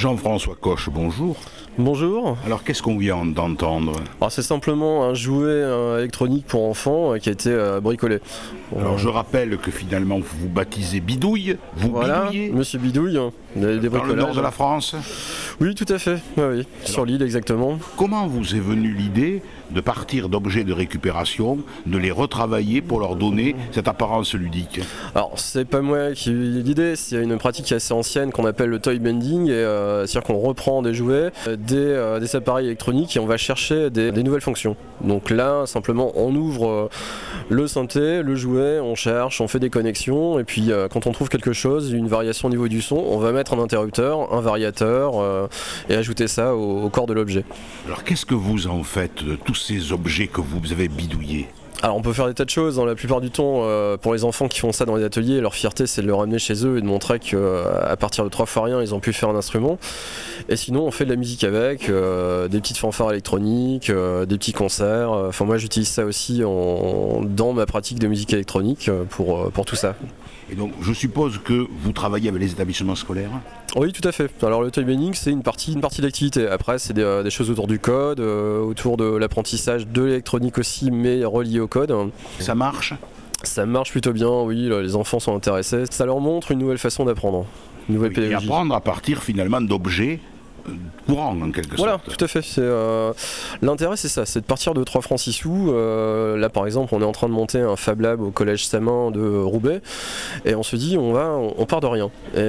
Jean-François Coche, bonjour. Bonjour. Alors qu'est-ce qu'on vient d'entendre? Alors c'est simplement un jouet électronique pour enfants qui a été bricolé. Alors je rappelle que finalement vous vous baptisez Bidouille, vous Voilà, bidouillez Monsieur Bidouille, des dans le nord de la France. Oui, tout à fait, oui. Sur l'île exactement. Comment vous est venue l'idée de partir d'objets de récupération, de les retravailler pour leur donner cette apparence ludique? Alors c'est pas moi qui ai eu l'idée, c'est une pratique assez ancienne qu'on appelle le toy bending, c'est-à-dire qu'on reprend des jouets, des appareils électroniques et on va chercher des nouvelles fonctions. Donc là, simplement, on ouvre le synthé, le jouet, on cherche, on fait des connexions et puis quand on trouve quelque chose, une variation au niveau du son, on va mettre un interrupteur, un variateur et ajouter ça au corps de l'objet. Alors qu'est-ce que vous en faites de tous ces objets que vous avez bidouillés? Alors on peut faire des tas de choses, la plupart du temps pour les enfants qui font ça dans les ateliers, leur fierté c'est de le ramener chez eux et de montrer qu'à partir de 3 fois rien ils ont pu faire un instrument. Et sinon on fait de la musique avec, des petites fanfares électroniques, des petits concerts, enfin moi j'utilise ça aussi dans ma pratique de musique électronique pour tout ça. Et donc je suppose que vous travaillez avec les établissements scolaires? Oui, tout à fait. Alors le toy bending c'est une partie d'activité. Après c'est des choses autour du code, autour de l'apprentissage de l'électronique aussi, mais relié au code. Ça marche? Ça marche plutôt bien, oui, les enfants sont intéressés. Ça leur montre une nouvelle façon d'apprendre, une nouvelle pédagogie. Et apprendre à partir finalement d'objets courant en quelque sorte. Voilà, tout à fait. L'intérêt c'est ça, c'est de partir de 3 francs 6 sous. Là par exemple on est en train de monter un Fab Lab au collège Samin de Roubaix et on se dit on part de rien.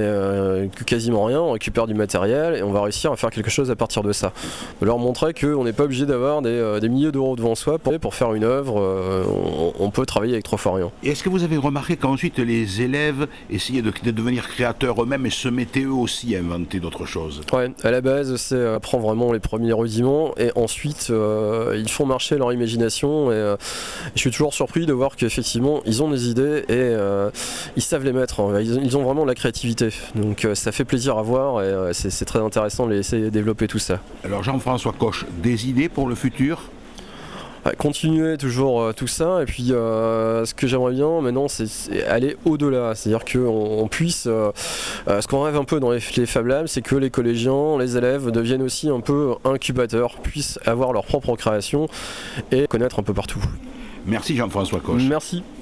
Et quasiment rien, on récupère du matériel et on va réussir à faire quelque chose à partir de ça. De leur montrer qu'on n'est pas obligé d'avoir des milliers d'euros devant soi pour faire une œuvre, on peut travailler avec 3 fois rien. Et est-ce que vous avez remarqué qu'ensuite les élèves essayaient de devenir créateurs eux-mêmes et se mettaient eux aussi à inventer d'autres choses? Ouais, à la base, c'est apprendre vraiment les premiers rudiments et ensuite ils font marcher leur imagination et je suis toujours surpris de voir qu'effectivement ils ont des idées et ils savent les mettre, hein. Ils ont vraiment de la créativité, donc ça fait plaisir à voir et c'est très intéressant de les laisser développer tout ça. Alors Jean-François Coche, des idées pour le futur? Continuer toujours tout ça et puis ce que j'aimerais bien maintenant c'est aller au-delà, c'est-à-dire qu'on puisse, ce qu'on rêve un peu dans les Fab Labs, c'est que les collégiens, les élèves deviennent aussi un peu incubateurs, puissent avoir leur propre création et connaître un peu partout. Merci Jean-François Coche. Merci.